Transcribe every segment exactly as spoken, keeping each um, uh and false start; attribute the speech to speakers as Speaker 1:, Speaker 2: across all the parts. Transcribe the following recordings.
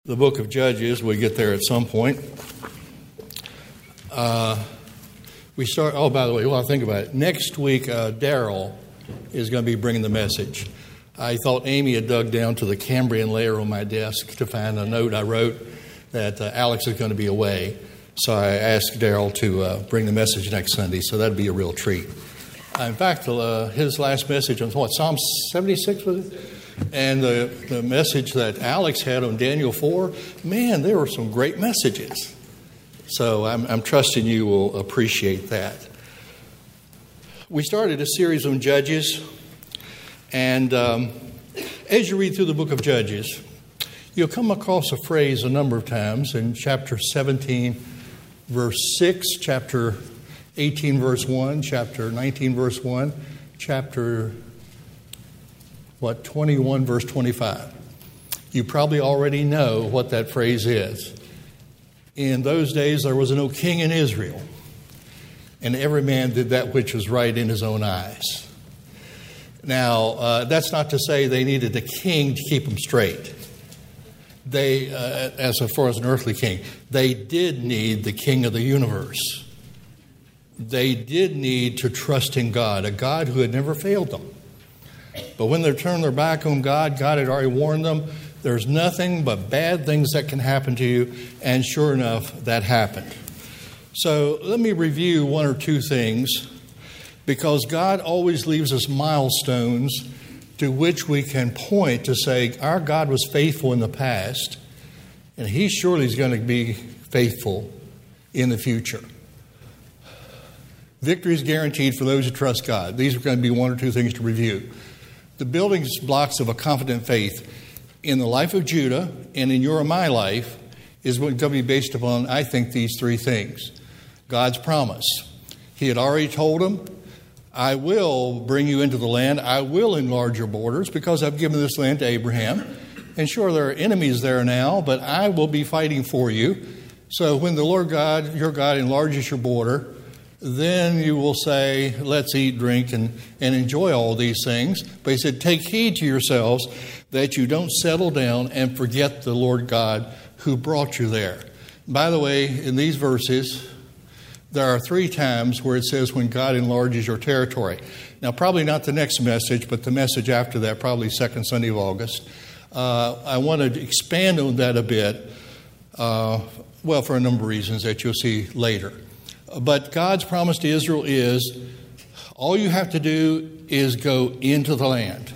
Speaker 1: The book of Judges. We get there at some point. Uh, we start, oh, by the way, while I think about it, next week, uh, Daryl is going to be bringing the message. I thought Amy had dug down to the Cambrian layer on my desk to find a note I wrote that uh, Alex is going to be away. So I asked Daryl to uh, bring the message next Sunday, so that'd be a real treat. Uh, in fact, uh, his last message on what, Psalm seventy-six was it? And the, the message that Alex had on Daniel four, man, there were some great messages. So I'm, I'm trusting you will appreciate that. We started a series on Judges, and um, as you read through the book of Judges, you'll come across a phrase a number of times in chapter seventeen, verse six, chapter eighteen, verse one, chapter nineteen, verse one, chapter what, twenty-one, verse twenty-five. You probably already know what that phrase is. In those days, there was no king in Israel, and every man did that which was right in his own eyes. Now, uh, that's not to say they needed a king to keep them straight. They, uh, as far as an earthly king, they did need the king of the universe. They did need to trust in God, a God who had never failed them. But when they turned their back on God, God had already warned them, there's nothing but bad things that can happen to you. And sure enough, that happened. So let me review one or two things, because God always leaves us milestones to which we can point to say, our God was faithful in the past, and He surely is going to be faithful in the future. Victory is guaranteed for those who trust God. These are going to be one or two things to review. The building blocks of a confident faith in the life of Judah and in your and my life is going to be based upon, I think, these three things. God's promise. He had already told him, I will bring you into the land. I will enlarge your borders because I've given this land to Abraham. And sure, there are enemies there now, but I will be fighting for you. So when the Lord God, your God, enlarges your border, then you will say, let's eat, drink, and, and enjoy all these things. But he said, take heed to yourselves that you don't settle down and forget the Lord God who brought you there. By the way, in these verses, there are three times where it says when God enlarges your territory. Now, probably not the next message, but the message after that, probably second Sunday of August. Uh, I want to expand on that a bit, uh, well, for a number of reasons that you'll see later. But God's promise to Israel is, all you have to do is go into the land.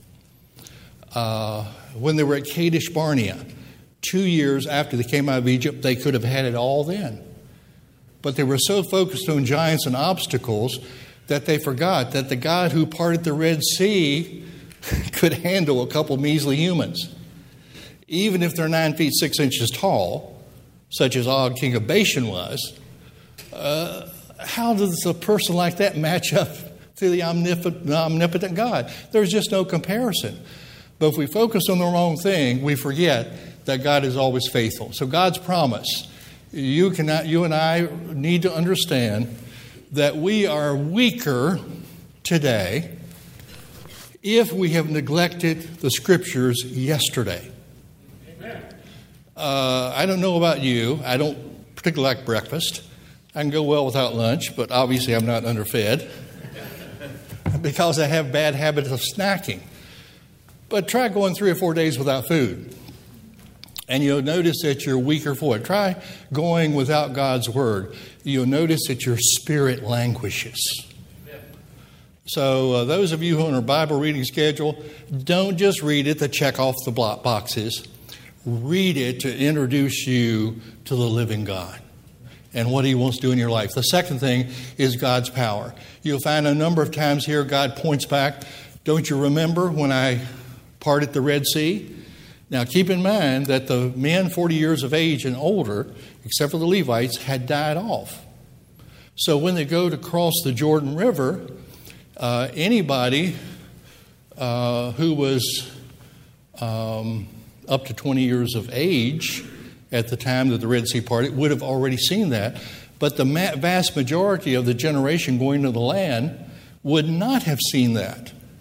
Speaker 1: Uh, when they were at Kadesh Barnea, two years after they came out of Egypt, they could have had it all then. But they were so focused on giants and obstacles that they forgot that the God who parted the Red Sea could handle a couple measly humans. Even if they're nine feet six inches tall, such as Og, king of Bashan, was, Uh, how does a person like that match up to the omnipotent, omnipotent God? There's just no comparison. But if we focus on the wrong thing, we forget that God is always faithful. So God's promise, you cannot, you and I need to understand that we are weaker today if we have neglected the Scriptures yesterday. Amen. Uh, I don't know about you. I don't particularly like breakfast. I can go well without lunch, but obviously I'm not underfed because I have bad habits of snacking. But try going three or four days without food, and you'll notice that you're weaker for it. Try going without God's Word. You'll notice that your spirit languishes. So uh, those of you who are on a Bible reading schedule, don't just read it to check off the block boxes. Read it to introduce you to the living God and what He wants to do in your life. The second thing is God's power. You'll find a number of times here God points back. Don't you remember when I parted the Red Sea? Now keep in mind that the men forty years of age and older, except for the Levites, had died off. So when they go to cross the Jordan River, uh, anybody uh, who was um, up to twenty years of age at the time that the Red Sea parted would have already seen that. But the ma- vast majority of the generation going to the land would not have seen that.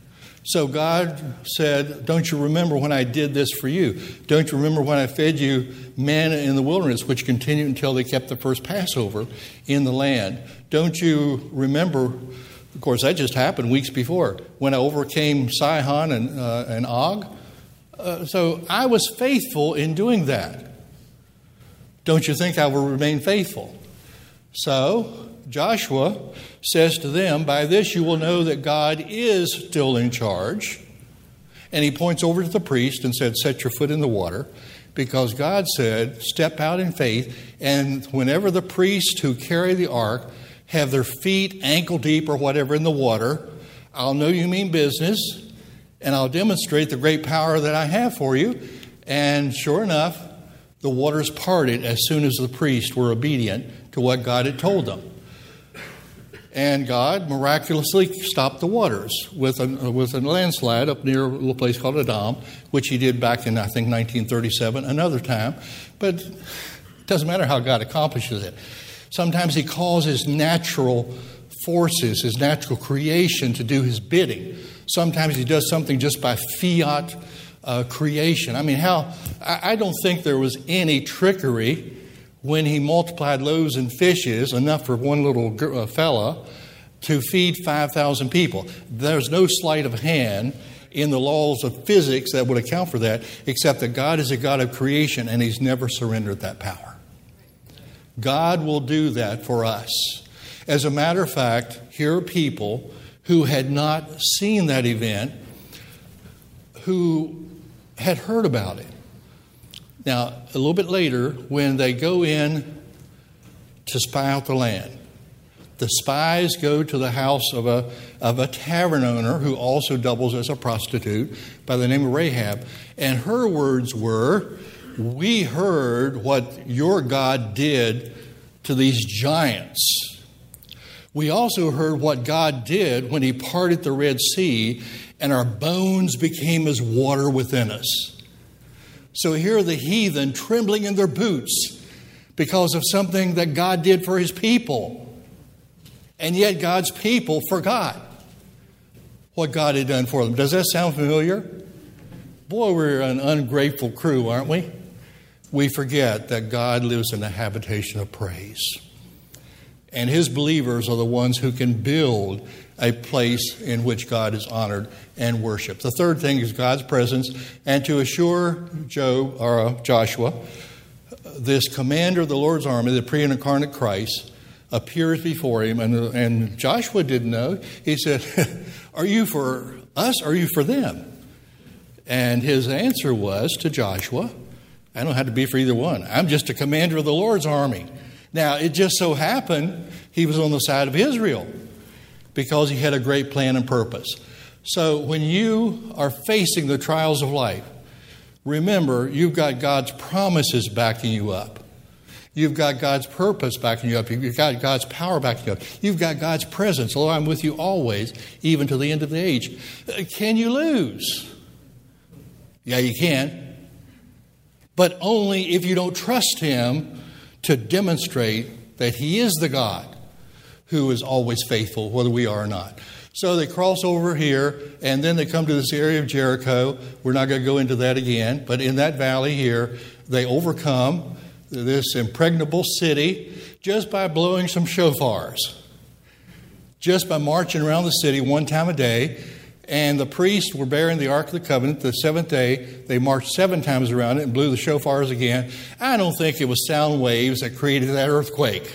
Speaker 1: So God said, don't you remember when I did this for you? Don't you remember when I fed you manna in the wilderness, which continued until they kept the first Passover in the land? Don't you remember, of course, that just happened weeks before, when I overcame Sihon and, uh, and Og? Uh, so I was faithful in doing that. Don't you think I will remain faithful? So Joshua says to them, by this you will know that God is still in charge. And he points over to the priest and said, set your foot in the water, because God said, step out in faith. And whenever the priests who carry the ark have their feet ankle deep or whatever in the water, I'll know you mean business, and I'll demonstrate the great power that I have for you. And sure enough, the waters parted as soon as the priests were obedient to what God had told them. And God miraculously stopped the waters with a, with a landslide up near a little place called Adam, which he did back in, I think, nineteen thirty-seven, another time. But it doesn't matter how God accomplishes it. Sometimes he calls his natural forces, his natural creation, to do his bidding. Sometimes he does something just by fiat uh, creation. I mean, how I, I don't think there was any trickery when he multiplied loaves and fishes, enough for one little fella, to feed five thousand people. There's no sleight of hand in the laws of physics that would account for that, except that God is a God of creation, and he's never surrendered that power. God will do that for us. As a matter of fact, here are people who had not seen that event, who had heard about it. Now, a little bit later, when they go in to spy out the land, the spies go to the house of a, of a tavern owner who also doubles as a prostitute by the name of Rahab. And her words were, we heard what your God did to these giants. We also heard what God did when he parted the Red Sea, and our bones became as water within us. So here are the heathen trembling in their boots because of something that God did for his people. And yet God's people forgot what God had done for them. Does that sound familiar? Boy, we're an ungrateful crew, aren't we? We forget that God lives in a habitation of praise. And his believers are the ones who can build a place in which God is honored and worshiped. The third thing is God's presence. And to assure Job, or Joshua, this commander of the Lord's army, the pre-incarnate Christ, appears before him. And, and Joshua didn't know. He said, are you for us or are you for them? And his answer was to Joshua, I don't have to be for either one. I'm just a commander of the Lord's army. Now, it just so happened he was on the side of Israel because he had a great plan and purpose. So when you are facing the trials of life, remember you've got God's promises backing you up. You've got God's purpose backing you up. You've got God's power backing you up. You've got God's presence. Although I'm with you always, even to the end of the age. Can you lose? Yeah, you can. But only if you don't trust him to demonstrate that he is the God who is always faithful, whether we are or not. So they cross over here, and then they come to this area of Jericho. We're not going to go into that again, but in that valley here, they overcome this impregnable city just by blowing some shofars, just by marching around the city one time a day. And the priests were bearing the Ark of the Covenant. The seventh day, they marched seven times around it and blew the shofars again. I don't think it was sound waves that created that earthquake.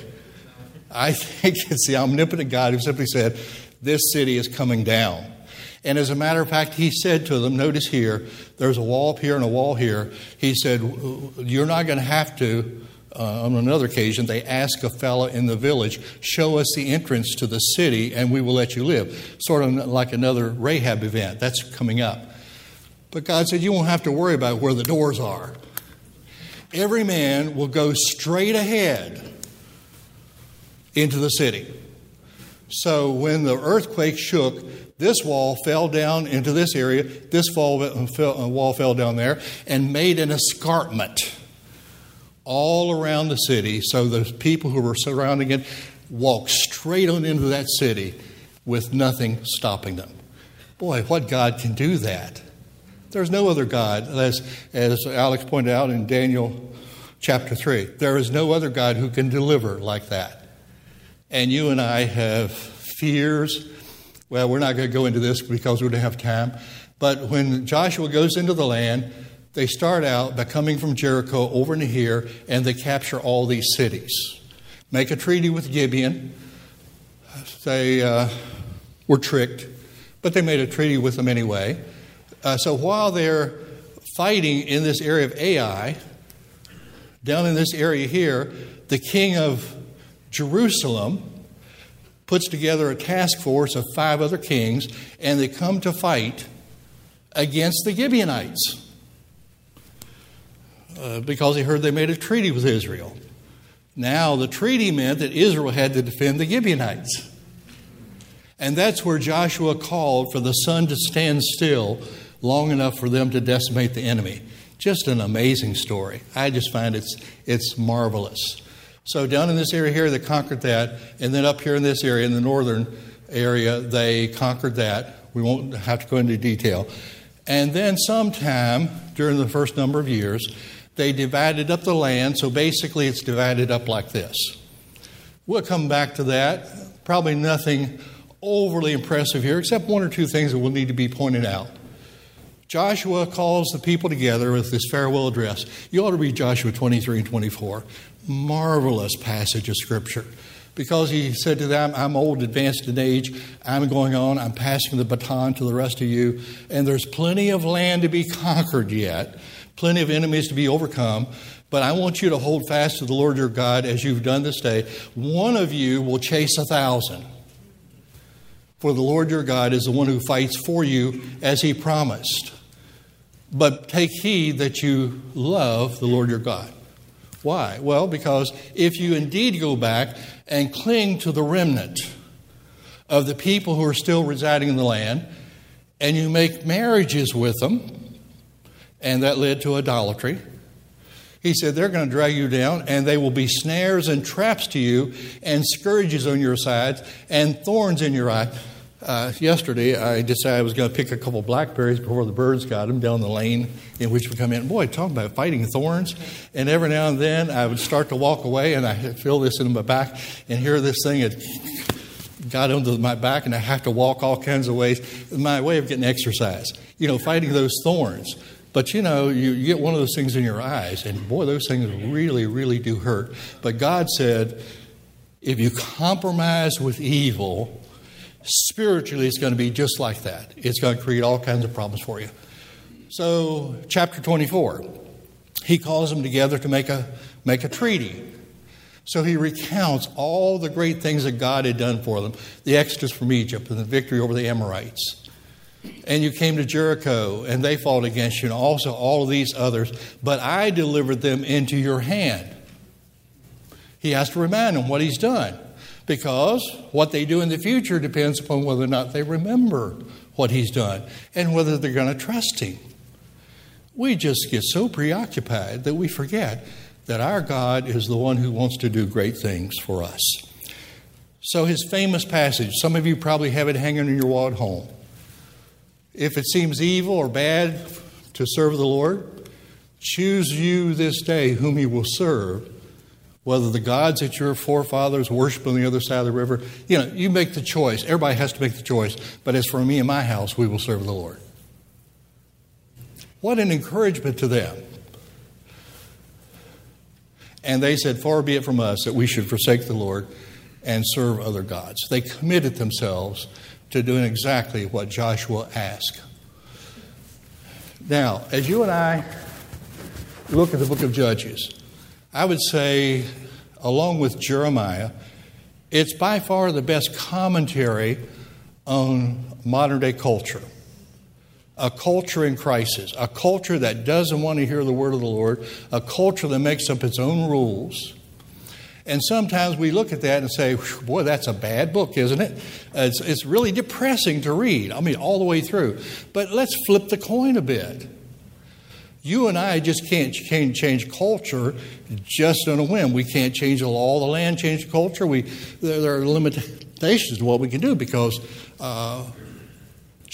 Speaker 1: I think it's the omnipotent God who simply said, this city is coming down. And as a matter of fact, he said to them, notice here, there's a wall up here and a wall here. He said, you're not going to have to, uh, on another occasion, they asked a fellow in the village, show us the entrance to the city and we will let you live. Sort of like another Rahab event. That's coming up. But God said, you won't have to worry about where the doors are. Every man will go straight ahead into the city. So when the earthquake shook, this wall fell down into this area, this wall fell down there, and made an escarpment all around the city. So the people who were surrounding it walked straight on into that city with nothing stopping them. Boy, what God can do that? There's no other God, as, as Alex pointed out in Daniel chapter three. There is no other God who can deliver like that. And you and I have fears. Well, we're not going to go into this because we don't have time. But when Joshua goes into the land, they start out by coming from Jericho over into here, and they capture all these cities. Make a treaty with Gibeon. They uh, were tricked, but they made a treaty with them anyway. Uh, so while they're fighting in this area of Ai, down in this area here, the king of Jerusalem puts together a task force of five other kings, and they come to fight against the Gibeonites uh, because he heard they made a treaty with Israel. Now, the treaty meant that Israel had to defend the Gibeonites. And that's where Joshua called for the sun to stand still long enough for them to decimate the enemy. Just an amazing story. I just find it's it's marvelous. So down in this area here, they conquered that. And then up here in this area, in the northern area, they conquered that. We won't have to go into detail. And then sometime during the first number of years, they divided up the land. So basically, it's divided up like this. We'll come back to that. Probably nothing overly impressive here, except one or two things that will need to be pointed out. Joshua calls the people together with this farewell address. You ought to read Joshua twenty-three and twenty-four. Marvelous passage of Scripture. Because he said to them, I'm old, advanced in age. I'm going on. I'm passing the baton to the rest of you. And there's plenty of land to be conquered yet. Plenty of enemies to be overcome. But I want you to hold fast to the Lord your God as you've done this day. One of you will chase a thousand. For the Lord your God is the one who fights for you as he promised. But take heed that you love the Lord your God. Why? Well, because if you indeed go back and cling to the remnant of the people who are still residing in the land, and you make marriages with them, and that led to idolatry, he said they're going to drag you down, and they will be snares and traps to you, and scourges on your sides, and thorns in your eye. Uh, yesterday, I decided I was going to pick a couple blackberries before the birds got them down the lane in which we come in. Boy, talking about fighting thorns. And every now and then, I would start to walk away, and I feel this in my back, and hear this thing had got into my back, and I have to walk all kinds of ways. My way of getting exercise, you know, fighting those thorns. But, you know, you, you get one of those things in your eyes, and boy, those things really, really do hurt. But God said, if you compromise with evil, spiritually, it's going to be just like that. It's going to create all kinds of problems for you. So, chapter twenty-four, he calls them together to make a make a treaty. So he recounts all the great things that God had done for them, the exodus from Egypt and the victory over the Amorites. And you came to Jericho, and they fought against you, and also all of these others. But I delivered them into your hand. He has to remind them what he's done. Because what they do in the future depends upon whether or not they remember what he's done and whether they're going to trust him. We just get so preoccupied that we forget that our God is the one who wants to do great things for us. So his famous passage, some of you probably have it hanging in your wall at home. If it seems evil or bad to serve the Lord, choose you this day whom you will serve. Whether the gods that your forefathers worship on the other side of the river, you know, you make the choice. Everybody has to make the choice. But as for me and my house, we will serve the Lord. What an encouragement to them. And they said, far be it from us that we should forsake the Lord and serve other gods. They committed themselves to doing exactly what Joshua asked. Now, as you and I look at the book of Judges, I would say, along with Jeremiah, it's by far the best commentary on modern day culture. A culture in crisis, a culture that doesn't want to hear the word of the Lord, a culture that makes up its own rules. And sometimes we look at that and say, boy, that's a bad book, isn't it? It's, it's really depressing to read. I mean, all the way through. But let's flip the coin a bit. You and I just can't change culture just on a whim. We can't change all the land, change the culture. We there, there are limitations to what we can do because uh,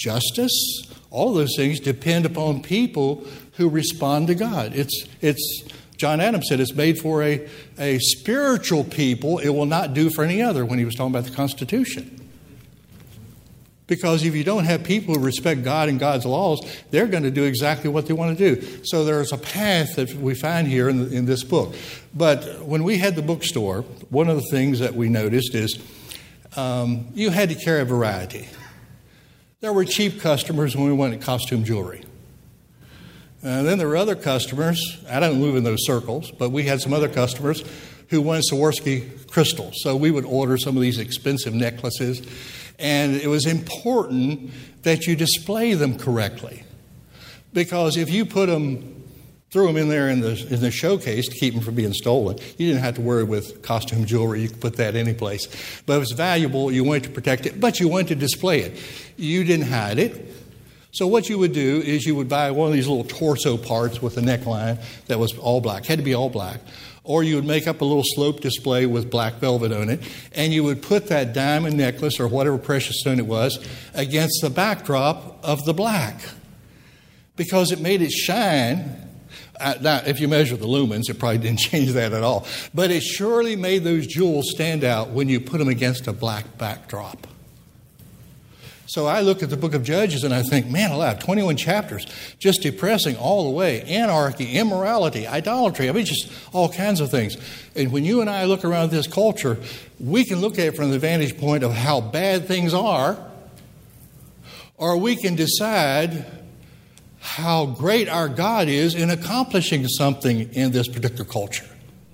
Speaker 1: justice, all those things depend upon people who respond to God. It's, it's John Adams said it's made for a, a spiritual people. It will not do for any other when he was talking about the Constitution. Because if you don't have people who respect God and God's laws, they're going to do exactly what they want to do. So there's a path that we find here in, the, in this book. But when we had the bookstore, one of the things that we noticed is um, you had to carry a variety. There were cheap customers when we went to costume jewelry. And then there were other customers. I don't move in those circles, but we had some other customers who wanted Swarovski crystals. So we would order some of these expensive necklaces. And it was important that you display them correctly. Because if you put them, threw them in there in the, in the showcase to keep them from being stolen, you didn't have to worry with costume jewelry. You could put that any place. But it was valuable. You wanted to protect it, but you wanted to display it. You didn't hide it. So what you would do is you would buy one of these little torso parts with a neckline that was all black. Had to be all black. Or you would make up a little slope display with black velvet on it, and you would put that diamond necklace or whatever precious stone it was against the backdrop of the black because it made it shine. Uh, now, if you measure the lumens, it probably didn't change that at all. But it surely made those jewels stand out when you put them against a black backdrop. So I look at the book of Judges and I think, man alive, twenty-one chapters, just depressing all the way. Anarchy, immorality, idolatry, I mean, just all kinds of things. And when you and I look around this culture, we can look at it from the vantage point of how bad things are, or we can decide how great our God is in accomplishing something in this particular culture.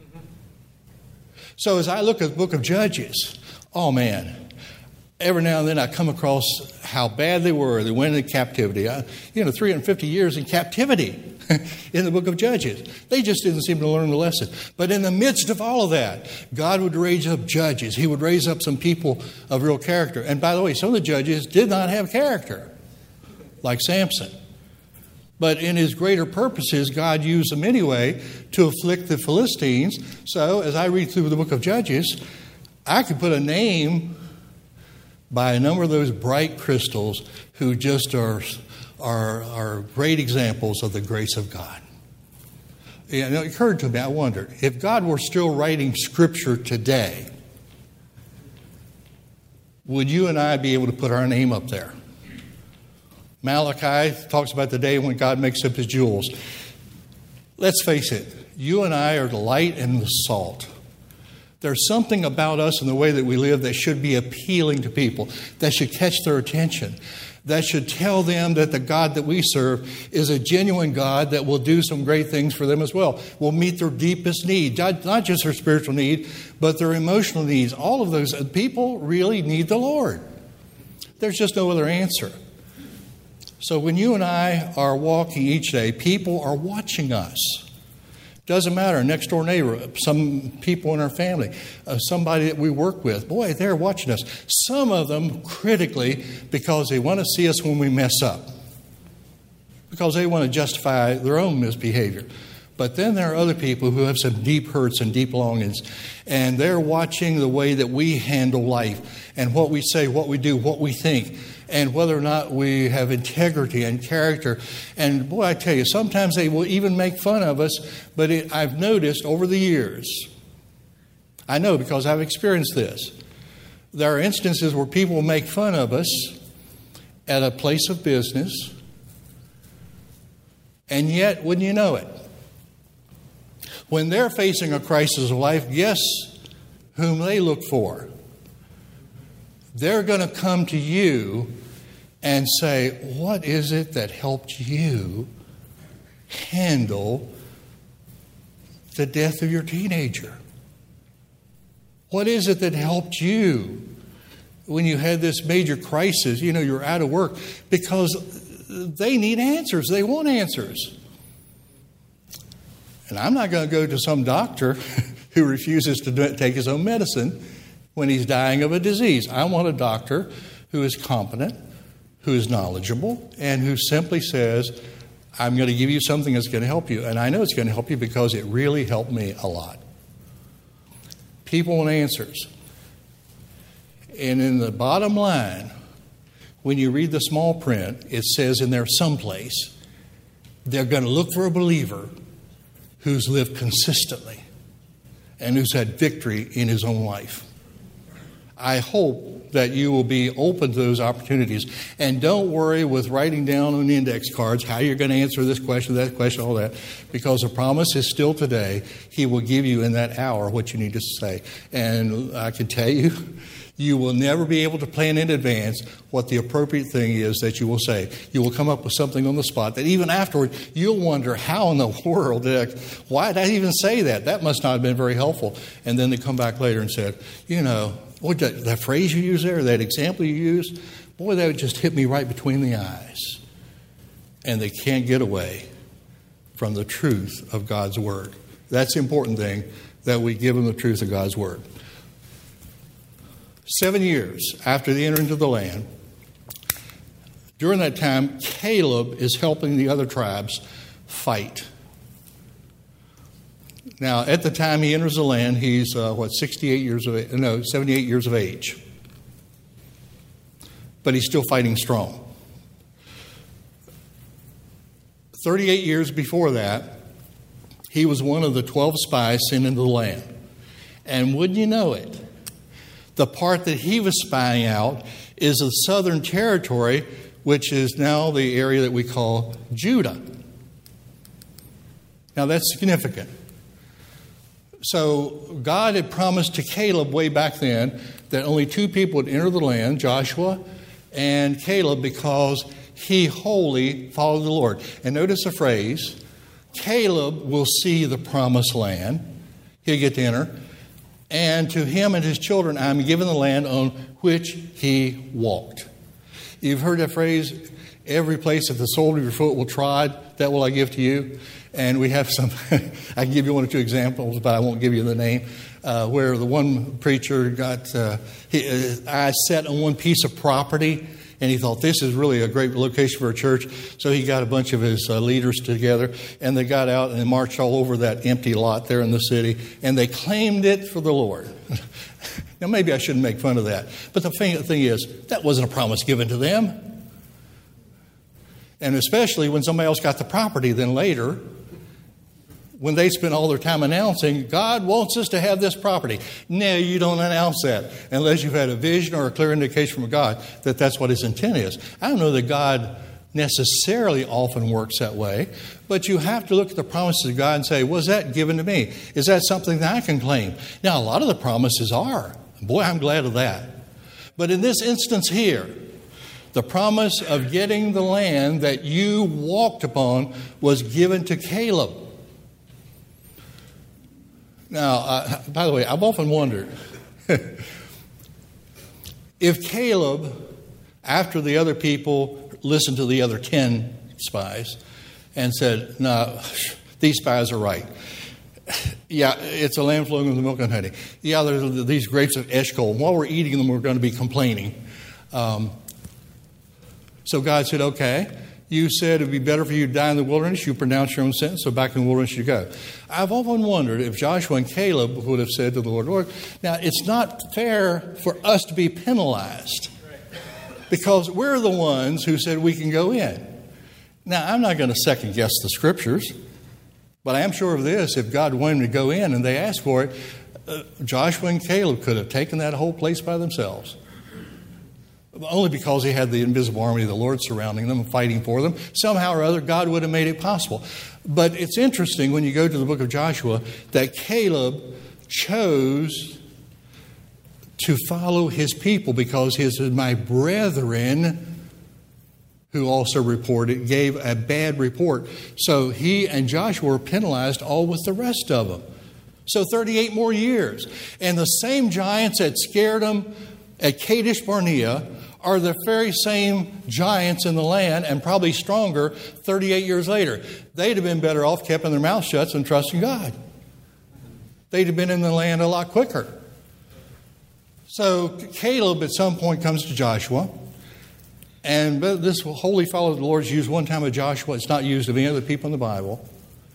Speaker 1: So as I look at the book of Judges, oh man, every now and then I come across how bad they were. They went into captivity. I, you know, three hundred fifty years in captivity in the book of Judges. They just didn't seem to learn the lesson. But in the midst of all of that, God would raise up judges. He would raise up some people of real character. And by the way, some of the judges did not have character, like Samson. But in his greater purposes, God used them anyway to afflict the Philistines. So as I read through the book of Judges, I could put a name by a number of those bright crystals who just are, are, are great examples of the grace of God. And it occurred to me, I wondered, if God were still writing Scripture today, would you and I be able to put our name up there? Malachi talks about the day when God makes up his jewels. Let's face it, you and I are the light and the salt. There's something about us and the way that we live that should be appealing to people, that should catch their attention, that should tell them that the God that we serve is a genuine God that will do some great things for them as well, will meet their deepest need, not just their spiritual need, but their emotional needs. All of those people really need the Lord. There's just no other answer. So when you and I are walking each day, people are watching us. Doesn't matter, next door neighbor, some people in our family, uh, somebody that we work with. Boy, they're watching us. Some of them critically because they want to see us when we mess up. Because they want to justify their own misbehavior. But then there are other people who have some deep hurts and deep longings. And they're watching the way that we handle life and what we say, what we do, what we think. And whether or not we have integrity and character. And boy, I tell you, sometimes they will even make fun of us. But it, I've noticed over the years, I know because I've experienced this, there are instances where people will make fun of us at a place of business. And yet, wouldn't you know it? When they're facing a crisis of life, guess whom they look for? They're going to come to you and say, what is it that helped you handle the death of your teenager? What is it that helped you when you had this major crisis? You know, you're out of work, because they need answers. They want answers. And I'm not going to go to some doctor who refuses to do, take his own medicine when he's dying of a disease. I want a doctor who is competent, who is knowledgeable, and who simply says, I'm going to give you something that's going to help you. And I know it's going to help you because it really helped me a lot. People want answers. And in the bottom line, when you read the small print, it says in there someplace, they're going to look for a believer who's lived consistently and who's had victory in his own life. I hope that you will be open to those opportunities. And don't worry with writing down on index cards how you're going to answer this question, that question, all that, because the promise is still today. He will give you in that hour what you need to say. And I can tell you, you will never be able to plan in advance what the appropriate thing is that you will say. You will come up with something on the spot that even afterward, you'll wonder, how in the world did I, why did I even say that? That must not have been very helpful. And then they come back later and said, you know, what that, that phrase you used there, that example you used, boy, that would just hit me right between the eyes. And they can't get away from the truth of God's Word. That's the important thing, that we give them the truth of God's Word. Seven years after they enter into the land, during that time, Caleb is helping the other tribes fight. Now, at the time he enters the land, he's, uh, what, sixty-eight years of age, no, seventy-eight years of age. But he's still fighting strong. thirty-eight years before that, he was one of the twelve spies sent into the land. And wouldn't you know it, the part that he was spying out is the southern territory, which is now the area that we call Judah. Now, that's significant. So God had promised to Caleb way back then that only two people would enter the land, Joshua and Caleb, because he wholly followed the Lord. And notice the phrase, Caleb will see the promised land. He'll get to enter. And to him and his children I am giving the land on which he walked. You've heard that phrase, every place that the sole of your foot will trod, that will I give to you. And we have some, I can give you one or two examples, but I won't give you the name, uh, where the one preacher got, uh, he, uh, I sat on one piece of property, and he thought this is really a great location for a church. So he got a bunch of his uh, leaders together, and they got out and they marched all over that empty lot there in the city, and they claimed it for the Lord. Now, maybe I shouldn't make fun of that. But the thing, the thing is, that wasn't a promise given to them. And especially when somebody else got the property, then later, when they spend all their time announcing, God wants us to have this property. No, you don't announce that unless you've had a vision or a clear indication from God that that's what his intent is. I don't know that God necessarily often works that way, but you have to look at the promises of God and say, was that given to me? Is that something that I can claim? Now, a lot of the promises are. Boy, I'm glad of that. But in this instance here, the promise of getting the land that you walked upon was given to Caleb. Now, uh, by the way, I've often wondered if Caleb, after the other people listened to the other ten spies and said, no, these spies are right. Yeah, it's a land flowing with milk and honey. Yeah, there's these grapes of Eshcol. While we're eating them, we're going to be complaining. Um, so God said, okay, you said it would be better for you to die in the wilderness. You pronounced your own sentence, so back in the wilderness you go. I've often wondered if Joshua and Caleb would have said to the Lord, Lord, now it's not fair for us to be penalized because we're the ones who said we can go in. Now, I'm not going to second guess the scriptures, but I am sure of this. If God wanted to go in and they asked for it, uh, Joshua and Caleb could have taken that whole place by themselves. Only because he had the invisible army of the Lord surrounding them and fighting for them. Somehow or other, God would have made it possible. But it's interesting when you go to the book of Joshua that Caleb chose to follow his people because his my brethren, who also reported, gave a bad report. So he and Joshua were penalized all with the rest of them. So thirty-eight more years. And the same giants that scared them at Kadesh Barnea are the very same giants in the land and probably stronger thirty-eight years later. They'd have been better off keeping their mouths shut and trusting God. They'd have been in the land a lot quicker. So Caleb at some point comes to Joshua. And this holy follower of the Lord is used one time of Joshua. It's not used of any other people in the Bible.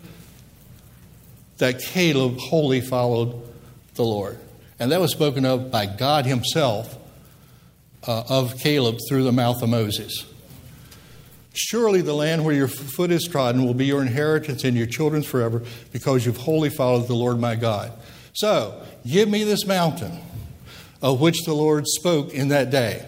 Speaker 1: That Caleb wholly followed the Lord. And that was spoken of by God himself uh, of Caleb through the mouth of Moses. Surely the land where your foot is trodden will be your inheritance and your children's forever, because you've wholly followed the Lord my God. So, give me this mountain of which the Lord spoke in that day.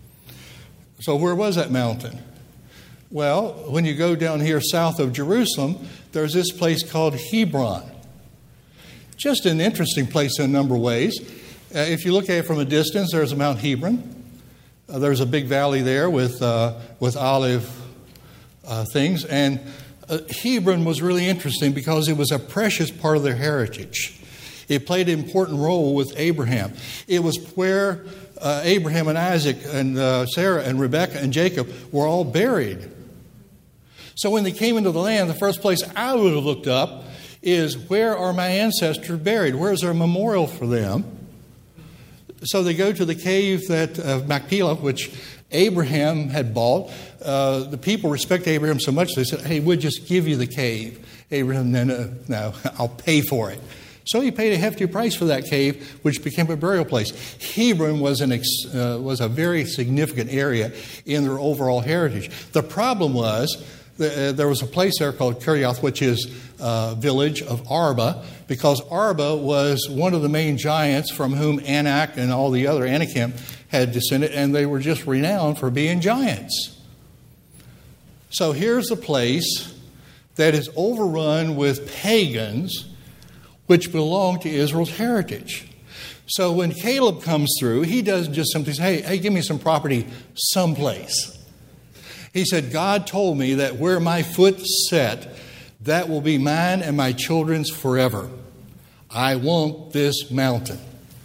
Speaker 1: So where was that mountain? Well, when you go down here south of Jerusalem, there's this place called Hebron. Just an interesting place in a number of ways. Uh, if you look at it from a distance, there's Mount Hebron. Uh, there's a big valley there with uh, with olive uh, things. And uh, Hebron was really interesting because it was a precious part of their heritage. It played an important role with Abraham. It was where uh, Abraham and Isaac and uh, Sarah and Rebekah and Jacob were all buried. So when they came into the land, the first place I would have looked up is, where are my ancestors buried? Where's there a memorial for them? So they go to the cave that of Machpelah, which Abraham had bought. Uh, the people respect Abraham so much, they said, hey, we'll just give you the cave. Abraham, no, no, no, I'll pay for it. So he paid a hefty price for that cave, which became a burial place. Hebron was an ex, uh, was a very significant area in their overall heritage. The problem was the, uh, there was a place there called Kirjath, which is a village of Arba, because Arba was one of the main giants from whom Anak and all the other Anakim had descended, and they were just renowned for being giants. So here's a place that is overrun with pagans, which belong to Israel's heritage. So when Caleb comes through, he doesn't just simply say, hey, hey, give me some property someplace. He said, God told me that where my foot set, that will be mine and my children's forever. I want this mountain.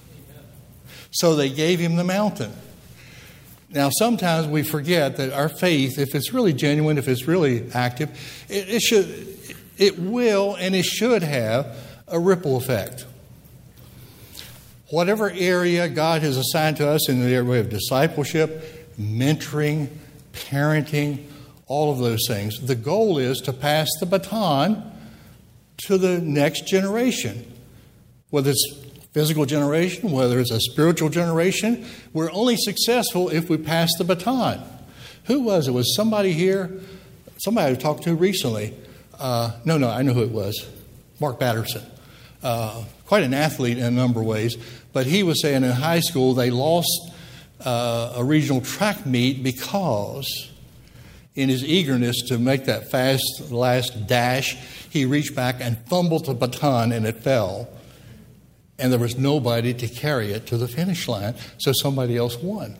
Speaker 1: So they gave him the mountain. Now, sometimes we forget that our faith, if it's really genuine, if it's really active, it, it should, it will and it should have a ripple effect. Whatever area God has assigned to us in the area of discipleship, mentoring, parenting, all of those things, the goal is to pass the baton to the next generation. Whether it's physical generation, whether it's a spiritual generation, we're only successful if we pass the baton. Who was it? Was somebody here? Somebody I talked to recently. Uh, no, no, I know who it was. Mark Batterson. Uh, quite an athlete in a number of ways, but he was saying in high school they lost uh, a regional track meet because in his eagerness to make that fast last dash, he reached back and fumbled the baton and it fell. And there was nobody to carry it to the finish line, so somebody else won.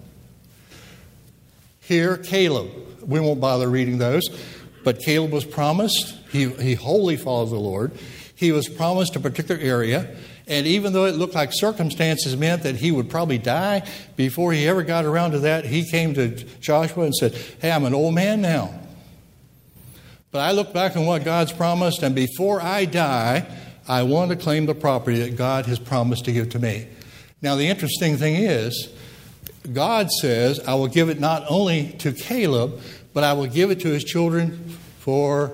Speaker 1: Here, Caleb. We won't bother reading those, but Caleb was promised. He, he wholly followed the Lord. He was promised a particular area, and even though it looked like circumstances meant that he would probably die before he ever got around to that, he came to Joshua and said, hey, I'm an old man now. But I look back on what God's promised, and before I die, I want to claim the property that God has promised to give to me. Now, the interesting thing is, God says, I will give it not only to Caleb, but I will give it to his children forever.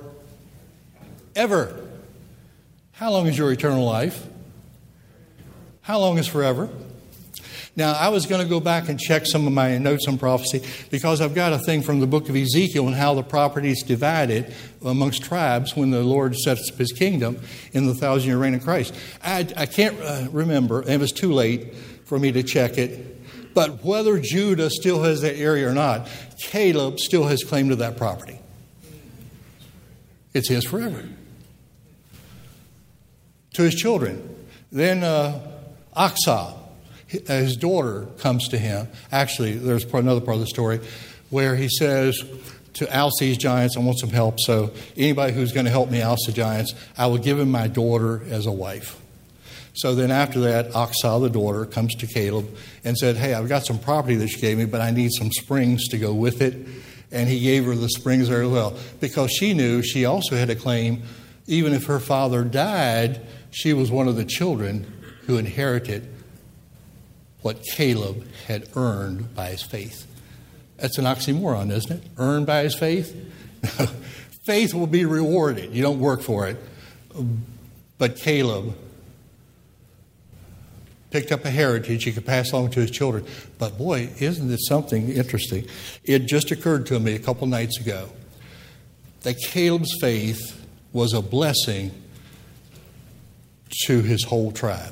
Speaker 1: How long is your eternal life? How long is forever? Now, I was going to go back and check some of my notes on prophecy because I've got a thing from the book of Ezekiel and how the property is divided amongst tribes when the Lord sets up his kingdom in the thousand-year reign of Christ. I, I can't uh, remember, and it was too late for me to check it, but whether Judah still has that area or not, Caleb still has claim to that property. It's his forever. To his children. Then uh, Achsah, his daughter, comes to him. Actually, there's another part of the story where he says to oust these giants, I want some help. So anybody who's going to help me oust the giants, I will give him my daughter as a wife. So then after that, Achsah, the daughter, comes to Caleb and said, hey, I've got some property that you gave me, but I need some springs to go with it. And he gave her the springs there as well, because she knew she also had a claim. Even if her father died, she was one of the children who inherited what Caleb had earned by his faith. That's an oxymoron, isn't it? Earned by his faith? Faith will be rewarded. You don't work for it. But Caleb picked up a heritage he could pass along to his children. But boy, isn't it something interesting? It just occurred to me a couple nights ago that Caleb's faith was a blessing to his whole tribe.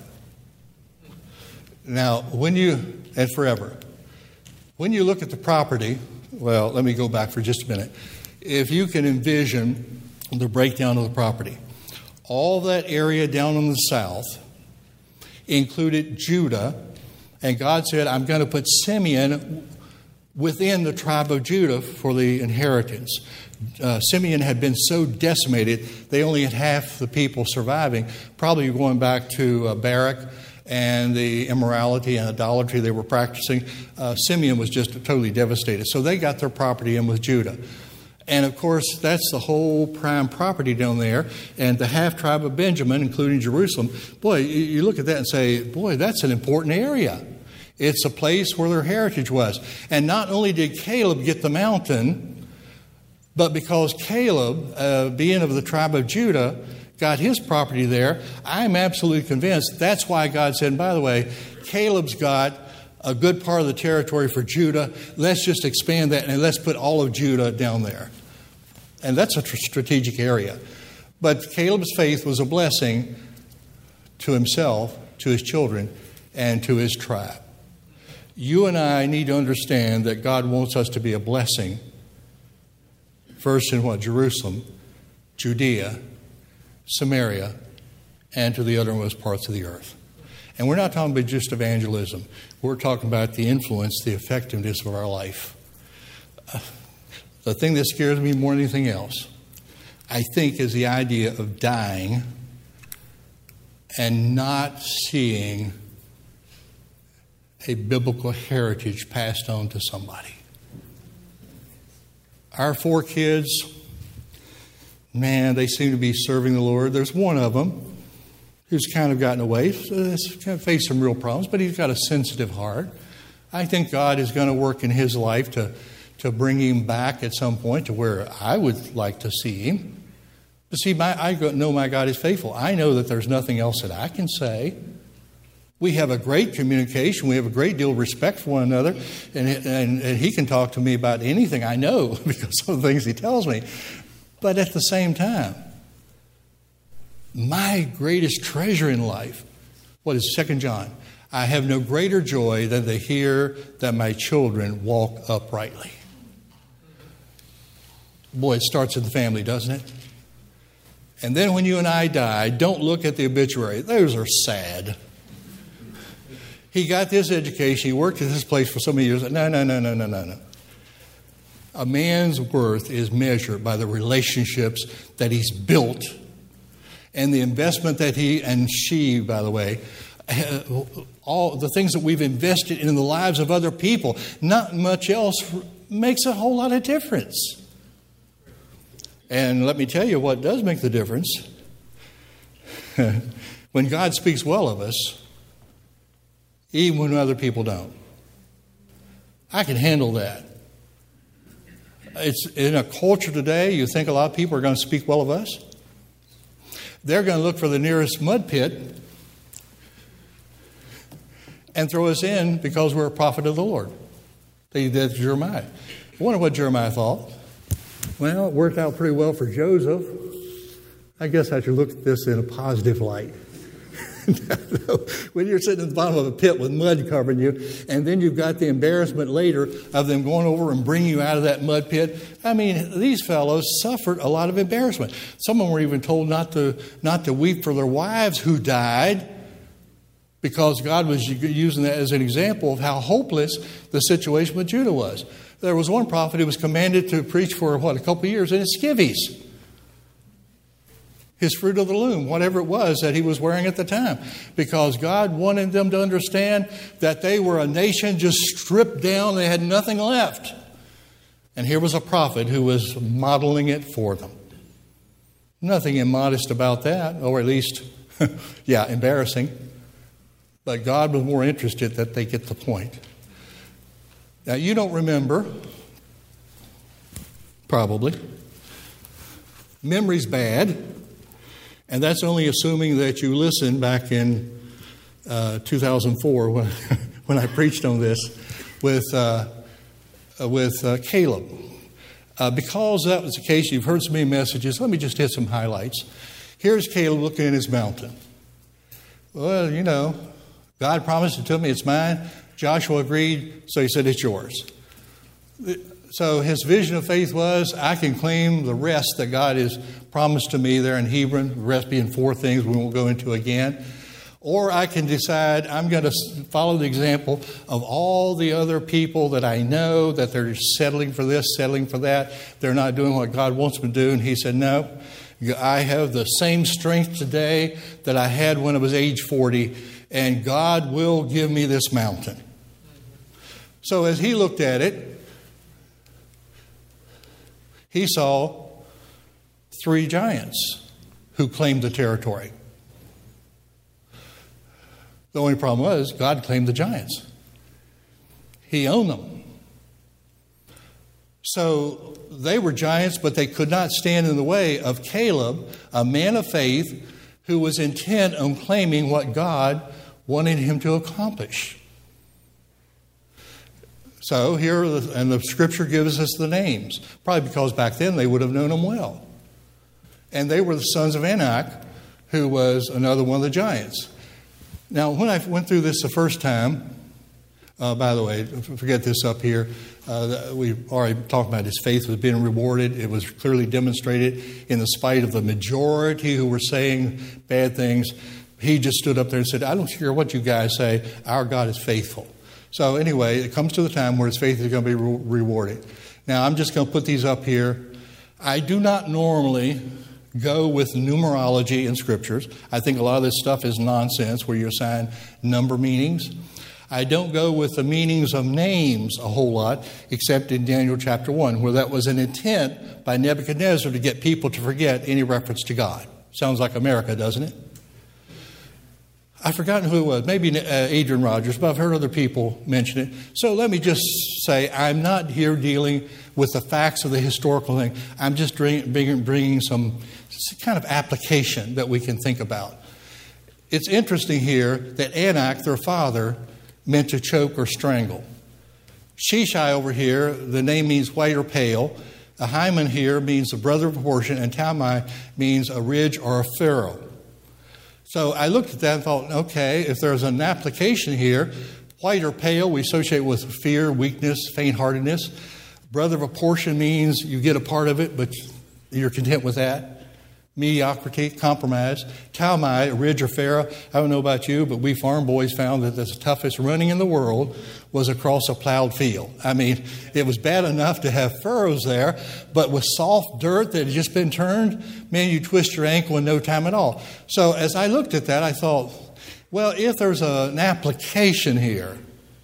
Speaker 1: Now, when you, and forever, when you look at the property, well, let me go back for just a minute. If you can envision the breakdown of the property, all that area down in the south included Judah, and God said, I'm going to put Simeon within the tribe of Judah for the inheritance. Uh, Simeon had been so decimated, they only had half the people surviving, probably going back to uh, Barak and the immorality and idolatry they were practicing. Uh, Simeon was just totally devastated. So they got their property in with Judah. And of course, that's the whole prime property down there. And the half tribe of Benjamin, including Jerusalem, boy, you look at that and say, boy, that's an important area. It's a place where their heritage was. And not only did Caleb get the mountain, but because Caleb, uh, being of the tribe of Judah, got his property there, I'm absolutely convinced that's why God said, by the way, Caleb's got a good part of the territory for Judah. Let's just expand that and let's put all of Judah down there. And that's a tr- strategic area. But Caleb's faith was a blessing to himself, to his children, and to his tribe. You and I need to understand that God wants us to be a blessing. First in what? Jerusalem, Judea, Samaria, and to the uttermost parts of the earth. And we're not talking about just evangelism. We're talking about the influence, the effectiveness of our life. Uh, the thing that scares me more than anything else, I think, is the idea of dying and not seeing a biblical heritage passed on to somebody. Our four kids, man, they seem to be serving the Lord. There's one of them who's kind of gotten away, so he's kind of faced some real problems, but he's got a sensitive heart. I think God is going to work in his life to, to bring him back at some point to where I would like to see him. But see, my, I know my God is faithful. I know that there's nothing else that I can say. We have a great communication. We have a great deal of respect for one another. And, and, and he can talk to me about anything I know because of the things he tells me. But at the same time, my greatest treasure in life, what is Second John? I have no greater joy than to hear that my children walk uprightly. Boy, it starts in the family, doesn't it? And then when you and I die, don't look at the obituary. Those are sad. He got this education. He worked at this place for so many years. No, no, no, no, no, no, no. A man's worth is measured by the relationships that he's built and the investment that he and she, by the way, all the things that we've invested in the lives of other people. Not much else makes a whole lot of difference. And let me tell you what does make the difference. When God speaks well of us, even when other people don't. I can handle that. It's in a culture today, you think a lot of people are going to speak well of us? They're going to look for the nearest mud pit and throw us in because we're a prophet of the Lord. They did to Jeremiah. I wonder what Jeremiah thought. Well, it worked out pretty well for Joseph. I guess I should look at this in a positive light. When you're sitting at the bottom of a pit with mud covering you, and then you've got the embarrassment later of them going over and bringing you out of that mud pit. I mean, these fellows suffered a lot of embarrassment. Some of them were even told not to not to weep for their wives who died, because God was using that as an example of how hopeless the situation with Judah was. There was one prophet who was commanded to preach for, what, a couple of years in his skivvies. His fruit of the loom, whatever it was that he was wearing at the time. Because God wanted them to understand that they were a nation just stripped down. They had nothing left. And here was a prophet who was modeling it for them. Nothing immodest about that, or at least, yeah, embarrassing. But God was more interested that they get the point. Now, you don't remember, probably. Memory's bad. And that's only assuming that you listened back in uh, two thousand four when, when I preached on this with, uh, with uh, Caleb. Uh, because that was the case, you've heard so many messages. Let me just hit some highlights. Here's Caleb looking at his mountain. Well, you know, God promised it to me, it's mine. Joshua agreed, so he said, it's yours. So his vision of faith was, I can claim the rest that God has promised to me there in Hebron, the rest being four things we won't go into again. Or I can decide I'm going to follow the example of all the other people that I know that they're settling for this, settling for that. They're not doing what God wants them to do. And he said, no, I have the same strength today that I had when I was age forty, and God will give me this mountain. So as he looked at it, he saw three giants who claimed the territory. The only problem was God claimed the giants. He owned them. So they were giants, but they could not stand in the way of Caleb, a man of faith who was intent on claiming what God wanted him to accomplish. So here, and the scripture gives us the names, probably because back then they would have known them well. And they were the sons of Anak, who was another one of the giants. Now, when I went through this the first time, uh, by the way, forget this up here, uh, we already talked about his faith was being rewarded. It was clearly demonstrated in the spite of the majority who were saying bad things. He just stood up there and said, I don't care what you guys say, our God is faithful. So anyway, it comes to the time where his faith is going to be re- rewarded. Now, I'm just going to put these up here. I do not normally go with numerology in scriptures. I think a lot of this stuff is nonsense where you assign number meanings. I don't go with the meanings of names a whole lot, except in Daniel chapter one, where that was an intent by Nebuchadnezzar to get people to forget any reference to God. Sounds like America, doesn't it? I've forgotten who it was, maybe uh, Adrian Rogers, but I've heard other people mention it. So let me just say, I'm not here dealing with the facts of the historical thing. I'm just bringing, bringing some kind of application that we can think about. It's interesting here that Anak, their father, meant to choke or strangle. Shishai over here, the name means white or pale. Ahiman here means a brother of proportion, and Talmai means a ridge or a furrow. So I looked at that and thought, okay, if there's an application here, white or pale we associate with fear, weakness, faint-heartedness. Brother of a portion means you get a part of it, but you're content with that. Mediocrity, compromise. Talmai, a ridge or furrow. I don't know about you, but we farm boys found that the toughest running in the world was across a plowed field. I mean, it was bad enough to have furrows there, but with soft dirt that had just been turned, man, you twist your ankle in no time at all. So as I looked at that, I thought, well, if there's a, an application here,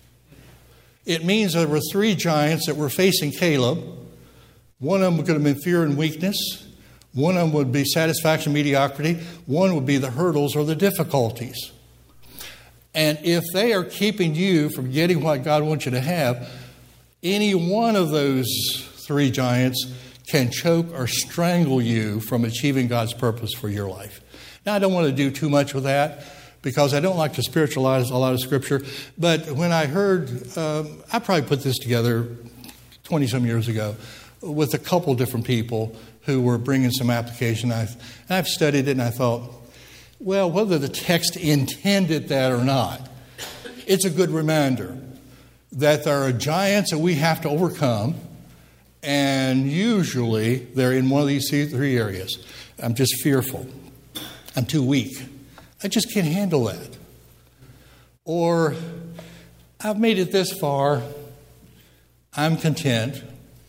Speaker 1: it means there were three giants that were facing Caleb. One of them could have been fear and weakness. One of them would be satisfaction, mediocrity. One would be the hurdles or the difficulties. And if they are keeping you from getting what God wants you to have, any one of those three giants can choke or strangle you from achieving God's purpose for your life. Now, I don't want to do too much with that because I don't like to spiritualize a lot of Scripture. But when I heard, um, I probably put this together twenty-some years ago with a couple different people who were bringing some application. I've, and I've studied it and I thought, well, whether the text intended that or not, it's a good reminder that there are giants that we have to overcome, and usually they're in one of these three areas. I'm just fearful. I'm too weak. I just can't handle that. Or I've made it this far. I'm content.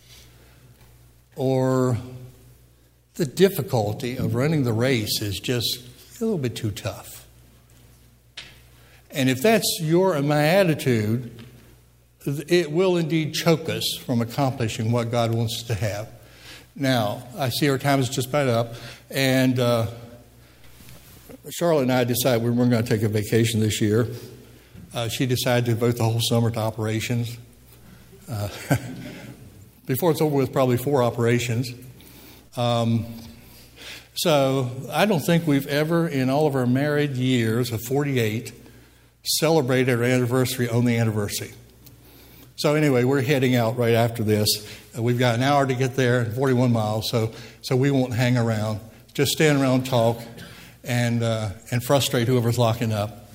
Speaker 1: Or the difficulty of running the race is just a little bit too tough. And if that's your and my attitude, it will indeed choke us from accomplishing what God wants us to have. Now, I see our time is just about up, and uh, Charlotte and I decided we weren't going to take a vacation this year. Uh, she decided to devote the whole summer to operations. Uh, before it's over with, probably four operations. Um, so I don't think we've ever, in all of our married years of forty-eight, celebrated our anniversary on the anniversary. So anyway, we're heading out right after this. Uh, we've got an hour to get there, forty-one miles, so so we won't hang around. Just stand around and talk and, uh, and frustrate whoever's locking up.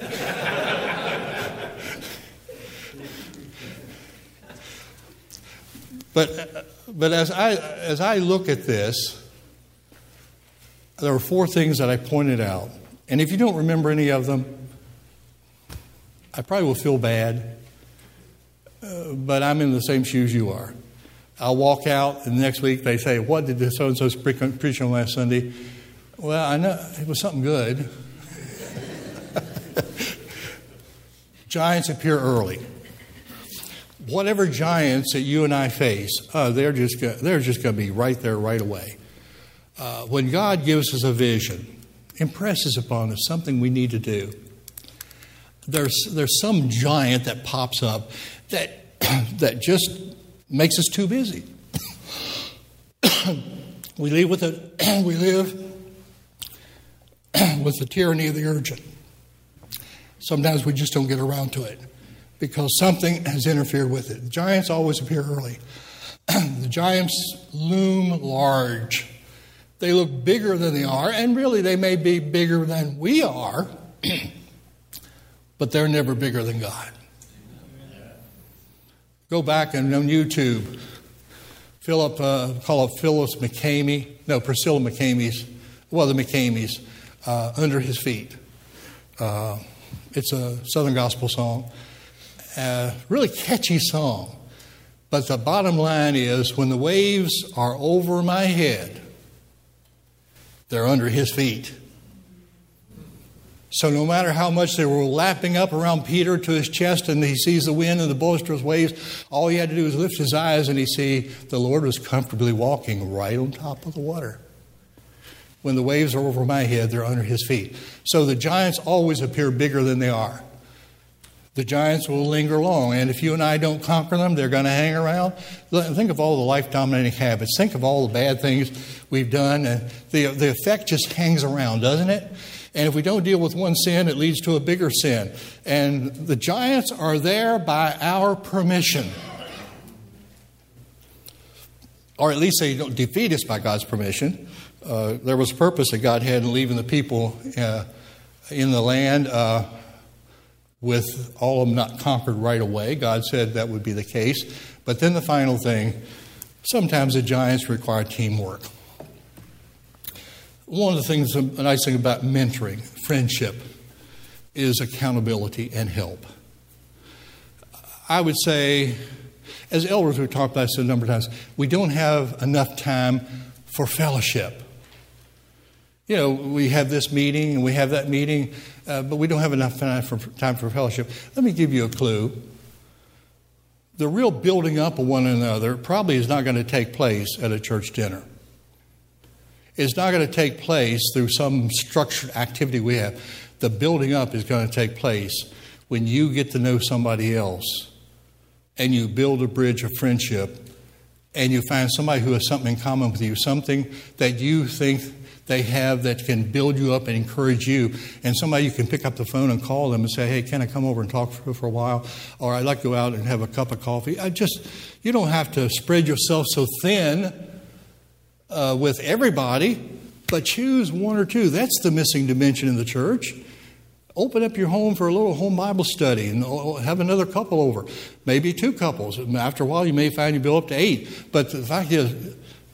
Speaker 1: But but as I as I look at this, there were four things that I pointed out. And if you don't remember any of them, I probably will feel bad. Uh, but I'm in the same shoes you are. I'll walk out, and the next week they say, "What did the so-and-so preach on last Sunday?" Well, I know it was something good. Giants appear early. Whatever giants that you and I face, uh, they're just go- they're just going to be right there right away. Uh, when God gives us a vision, impresses upon us something we need to do, there's there's some giant that pops up that that just makes us too busy. we live with a we live with the tyranny of the urgent. Sometimes we just don't get around to it because something has interfered with it. The giants always appear early. The giants loom large. They look bigger than they are, and really they may be bigger than we are, but they're never bigger than God. Go back and on YouTube, Philip, uh, call it Phyllis McCamey, no, Priscilla McCamey's, well, the McCamey's, uh, Under His Feet. Uh, it's a Southern gospel song. Uh, really catchy song. But the bottom line is, when the waves are over my head, they're under His feet. So no matter how much they were lapping up around Peter to his chest and he sees the wind and the boisterous waves, all he had to do was lift his eyes and he see the Lord was comfortably walking right on top of the water. When the waves are over my head, they're under His feet. So the giants always appear bigger than they are. The giants will linger long, and if you and I don't conquer them, they're going to hang around. Think of all the life-dominating habits. Think of all the bad things we've done. And the, the effect just hangs around, doesn't it? And if we don't deal with one sin, it leads to a bigger sin. And the giants are there by our permission. Or at least they don't defeat us by God's permission. Uh, there was a purpose that God had in leaving the people uh, in the land uh, with all of them not conquered right away. God said that would be the case. But then the final thing, sometimes the giants require teamwork. One of the things, a nice thing about mentoring, friendship, is accountability and help. I would say, as elders we've talked about this a number of times, we don't have enough time for fellowship. You know, we have this meeting and we have that meeting, uh, but we don't have enough time for, time for fellowship. Let me give you a clue. The real building up of one another probably is not going to take place at a church dinner. It's not going to take place through some structured activity we have. The building up is going to take place when you get to know somebody else and you build a bridge of friendship and you find somebody who has something in common with you, something that you think they have that can build you up and encourage you, and somebody you can pick up the phone and call them and say, "Hey, can I come over and talk for, for a while? Or I'd like to go out and have a cup of coffee." I just, you don't have to spread yourself so thin uh, with everybody, but choose one or two. That's the missing dimension in the church. Open up your home for a little home Bible study and have another couple over, maybe two couples. After a while, you may find you build up to eight. But the fact is,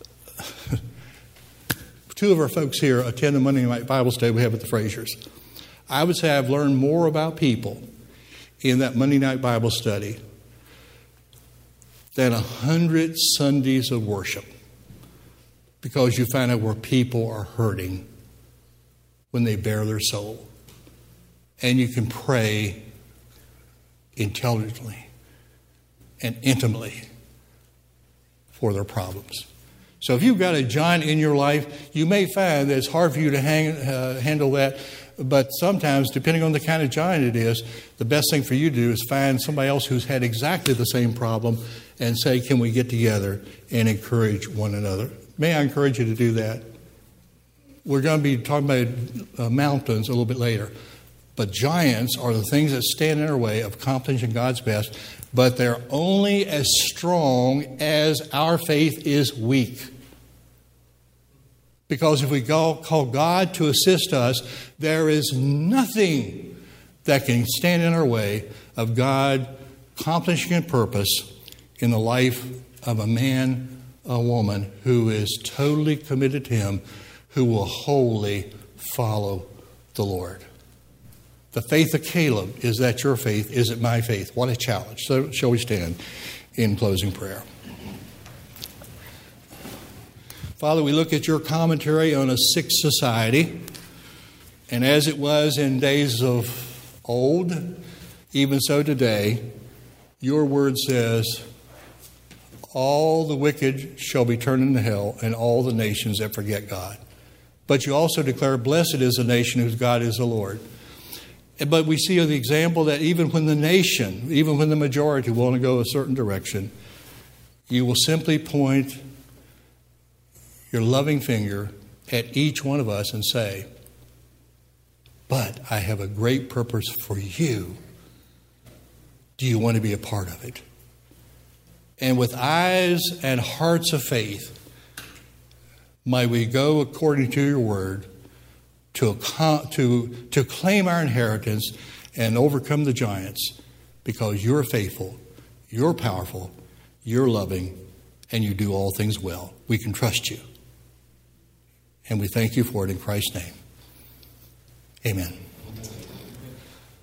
Speaker 1: two of our folks here attend the Monday night Bible study we have at the Frasers. I would say I've learned more about people in that Monday night Bible study than a hundred Sundays of worship, because you find out where people are hurting when they bare their soul. And you can pray intelligently and intimately for their problems. So if you've got a giant in your life, you may find that it's hard for you to hang, uh, handle that. But sometimes, depending on the kind of giant it is, the best thing for you to do is find somebody else who's had exactly the same problem and say, "Can we get together and encourage one another?" May I encourage you to do that? We're going to be talking about uh, mountains a little bit later. But giants are the things that stand in our way of accomplishing God's best, but they're only as strong as our faith is weak. Because if we go, call God to assist us, there is nothing that can stand in our way of God accomplishing a purpose in the life of a man, a woman who is totally committed to Him, who will wholly follow the Lord. The faith of Caleb, is that your faith? Is it my faith? What a challenge. So shall we stand in closing prayer? Father, we look at your commentary on a sick society, and as it was in days of old, even so today, your word says, all the wicked shall be turned into hell, and all the nations that forget God. But you also declare, blessed is the nation whose God is the Lord. But we see the example that even when the nation, even when the majority want to go a certain direction, you will simply point your loving finger at each one of us and say, but I have a great purpose for you. Do you want to be a part of it? And with eyes and hearts of faith, might we go according to your word to, to, to claim our inheritance and overcome the giants, because you're faithful, you're powerful, you're loving, and you do all things well. We can trust you. And we thank you for it in Christ's name. Amen.